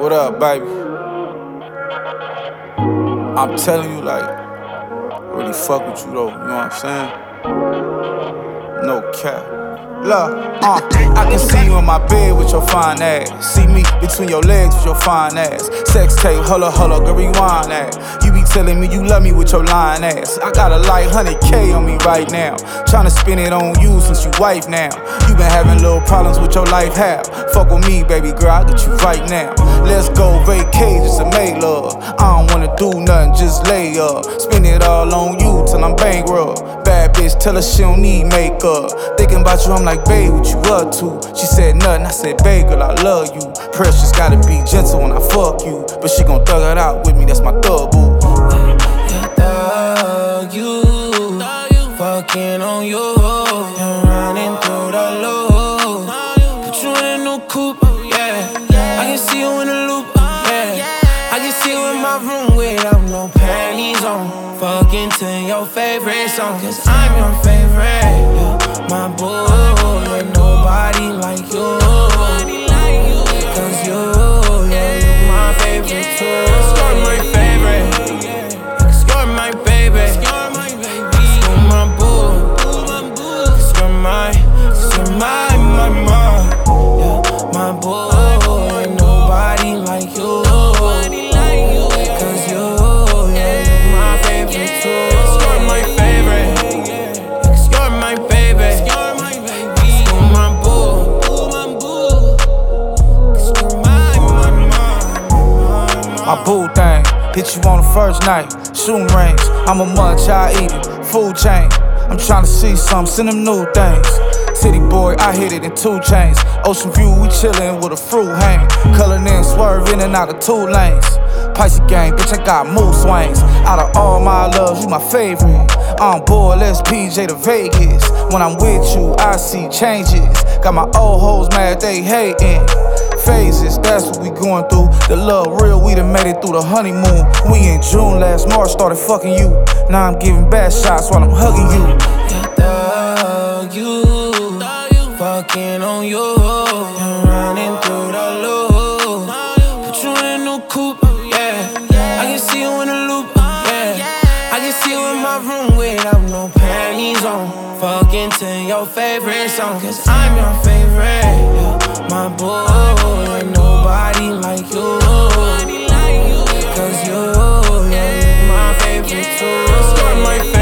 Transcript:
What up, baby? I'm telling you, like, I really fuck with you though, you know what I'm saying? No cap. Look, I can see you in my bed with your fine ass. See me between your legs with your fine ass. Sex tape, holla, girl, rewind that. You be telling me you love me with your lying ass. I got a like 100K on me right now. Tryna spend it on you since you wife now. You been having little problems with your life, how? Fuck with me, baby girl, I get you right now. Let's go vacate just to make love. I don't wanna do nothing, just lay up. Spend it all on you till I'm bankrupt. Bad bitch, tell her she don't need makeup. Thinking about you, I'm like, babe, what you up to? She said nothing, I said, babe, girl, I love you. Precious gotta be gentle when I fuck you, but she gon' thug it out with me, that's my thug boo. Yeah, thug you, fucking on you, and running through the loop. Put you in a new coupe, yeah. I can see you in the loop, yeah. I can see you in my room without no panties on. Fucking to your favorite song, cause I'm your favorite, yeah. My boo, ain't nobody like you. Cause you're my favorite too. You're my favorite, cause you're my baby. Cause you're my boo. Cause you're my, yeah. My boo, ain't nobody like you. Cause you're my favorite too. You're my favorite, cause you're my baby. Cause you're my boo. Cause you're My boo thing, hit you on the first night. Shooting range, I'm a munch, I eat it. Food chain, I'm tryna see something, send them new things. City boy, I hit it in 2 chains. Ocean view, we chillin' with a fruit hang. Cullin' in, swerve in and out of 2 lanes. Pisces gang, bitch, I got mood swings. Out of all my loves, you my favorite. I'm bored, let's PJ to Vegas. When I'm with you, I see changes. Got my old hoes mad, they hatin'. Phases, that's what we going through. The love real, we done made it through the honeymoon. We in June, last March started fucking you. Now I'm giving bad shots while I'm hugging you. yeah, thug you, fucking on you, and running through the loop. Put you in a new coupe, yeah. I can see you in the loop, yeah. I can see you in my room without no panties on. Fucking to your favorite song, cause I'm your favorite, yeah. My boo, ain't nobody like you. Cause you're my favorite too. You're my favorite.